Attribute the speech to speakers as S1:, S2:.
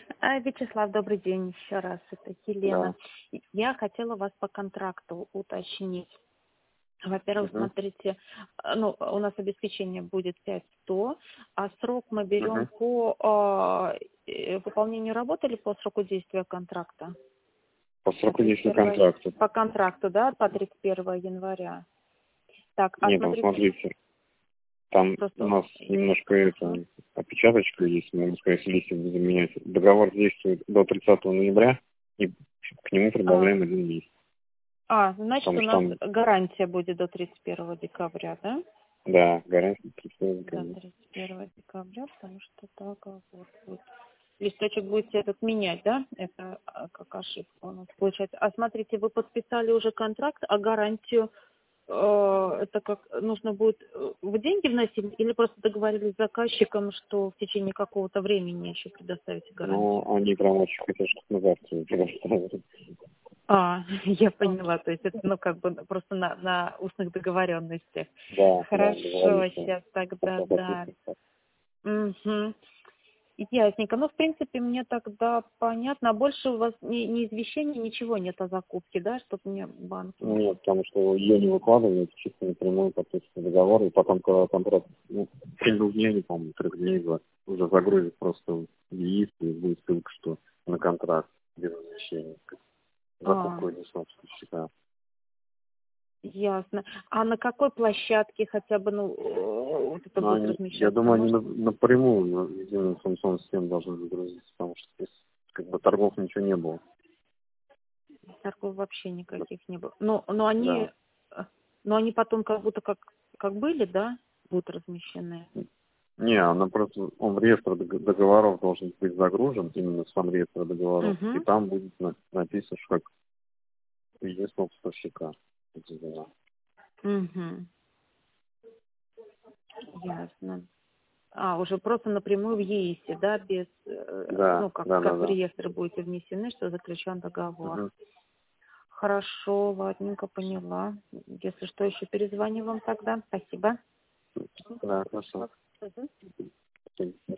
S1: Вячеслав, добрый день еще раз. Это Елена.
S2: Да.
S1: Я хотела вас по контракту уточнить. Во-первых,
S2: Угу.
S1: смотрите, ну, у нас обеспечение будет 5100, а срок мы берем
S2: Угу.
S1: по выполнению работы или по сроку действия контракта?
S2: По
S1: По
S2: сроку действия
S1: 31,
S2: контракта.
S1: по контракту, да, по 31 января. Так, а
S2: Нет, там
S1: смотрите,
S2: смотрите, там у
S1: просто
S2: нас немножко опечаточка есть, можно сказать, если не заменять. Договор действует до 30 ноября, и к нему прибавляем один месяц.
S1: значит,
S2: Потому
S1: у
S2: что
S1: нас
S2: там,
S1: гарантия будет до 31 декабря, да?
S2: да, гарантия 30
S1: До
S2: декабря.
S1: 31 декабря, потому что договор будет. Листочек будете этот менять, да? Это как ошибка у нас получается. А смотрите, вы подписали уже контракт, а гарантию это как нужно будет в деньги вносить или просто договорились с заказчиком, что в течение какого-то времени еще предоставите
S2: Но
S1: гарантию?
S2: они прям очень хотят, чтобы мы завтра предоставили.
S1: Я поняла, то есть это, ну, как бы просто на устных договоренностях.
S2: Да,
S1: Хорошо,
S2: договорились.
S1: сейчас тогда,
S2: Просто
S1: да.
S2: подписываться.
S1: Мгм. Ясненько. Ну, в принципе, мне тогда понятно. А больше у вас ни извещений, ничего нет о закупке, да, чтобы мне банки...
S2: Нет, потому что ее не выкладывают, чисто напрямую подписывают договор, и потом, когда контракт, в течение 2 дней, не помню, 3 дней, уже загрузит просто в ЕИС, и будет ссылка, что на контракт без размещения.
S1: А,
S2: Закупка единственного поставщика.
S1: ясно. А на какой площадке хотя бы, ну, вот это
S2: Но
S1: будет
S2: они, я
S1: размещаться?
S2: думаю, они
S1: Может,
S2: напрямую на единую информационную систему должны загрузиться, потому что здесь как бы торгов ничего не было.
S1: торгов вообще никаких не было. Но
S2: Да.
S1: они потом как будто как были, да, будут размещены.
S2: Не, она просто, он в реестр договоров должен быть загружен, именно сам реестр договоров, и
S1: Угу.
S2: там будет написано, что как единственного поставщика. эти дела.
S1: Угу. Ясно. Уже просто напрямую в ЕИСе, да, без,
S2: Да,
S1: ну,
S2: да, да,
S1: как в
S2: да.
S1: реестр будете внесены, что заключен договор.
S2: Мгм.
S1: Хорошо, ладненько, поняла. Если что, еще перезвоню вам тогда. Спасибо.
S2: Да, хорошо.
S1: Мгм.